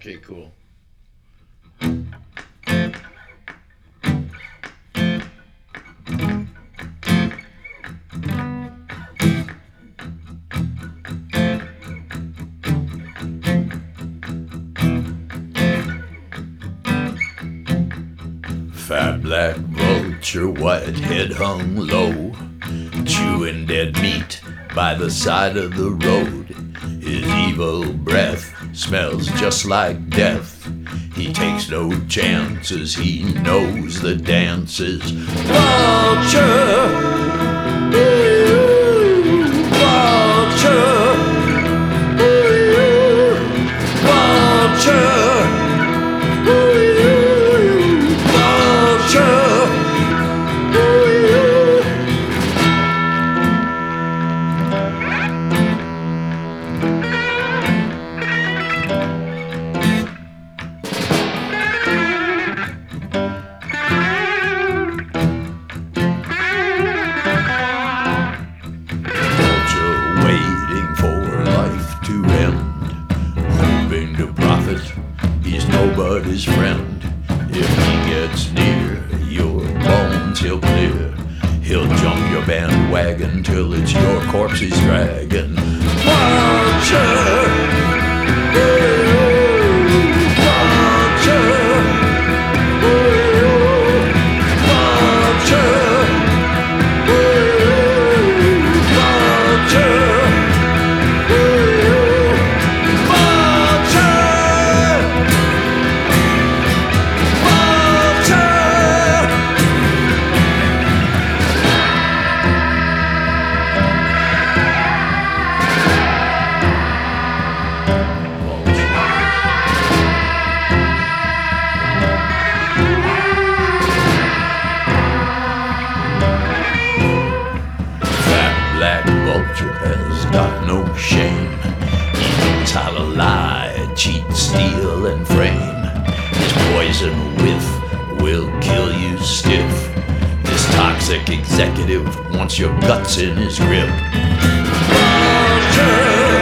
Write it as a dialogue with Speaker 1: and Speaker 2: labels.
Speaker 1: Okay, cool.
Speaker 2: Fat black vulture, white head hung low, chewing dead meat by the side of the road. His evil breath smells just like death. He takes no chances, he knows the dances. Vulture, ooh, vulture, ooh, vulture, ooh, vulture, ooh. Vulture waiting for life to end, hoping to profit, he's nobody's friend. If he gets near your bones, he'll clear. He'll jump your bandwagon till it's your corpse he's dragging. Vulture, ooh, vulture, ooh, vulture, ooh, vulture, ooh, vulture, vulture. Fat black vulture has got no shame. He knows how to lie, cheat, steal, and frame. His poison whiff will kill you stiff. This toxic executive wants your guts in his grip. Vulture,